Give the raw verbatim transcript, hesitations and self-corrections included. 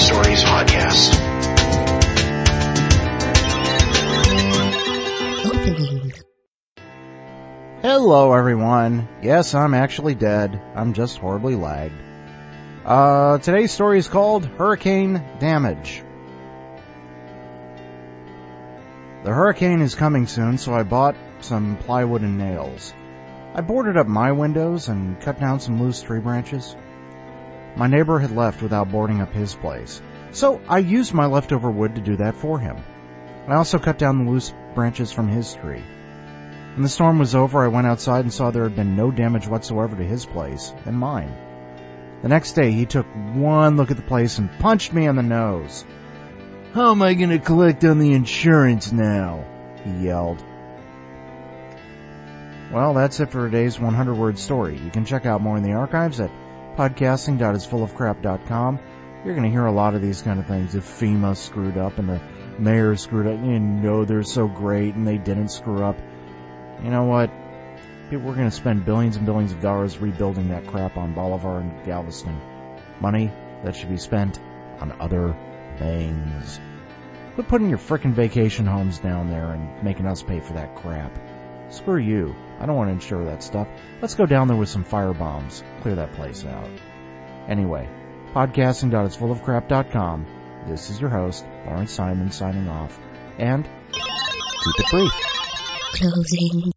Stories Podcast. Opening. Hello, everyone. Yes, I'm actually dead. I'm just horribly lagged. Uh, today's story is called Hurricane Damage. The hurricane is coming soon, so I bought some plywood and nails. I boarded up my windows and cut down some loose tree branches. My neighbor had left without boarding up his place, so I used my leftover wood to do that for him. I also cut down the loose branches from his tree. When the storm was over, I went outside and saw there had been no damage whatsoever to his place and mine. The next day, he took one look at the place and punched me on the nose. "How am I going to collect on the insurance now?" he yelled. Well, that's it for today's one hundred word story. You can check out more in the archives at podcasting dot is full of crap dot com. You're going to hear a lot of these kind of things. If FEMA screwed up and the mayor screwed up, you know they're so great and they didn't screw up. You know what? People are going to spend billions and billions of dollars rebuilding that crap on Bolivar and Galveston. Money that should be spent on other things. Quit putting your frickin' vacation homes down there and making us pay for that crap. Screw you. I don't want to insure that stuff. Let's go down there with some fire bombs. Clear that place out. Anyway, podcasting dot is full of crap dot com. This is your host, Lawrence Simon, signing off. And keep it brief. Closing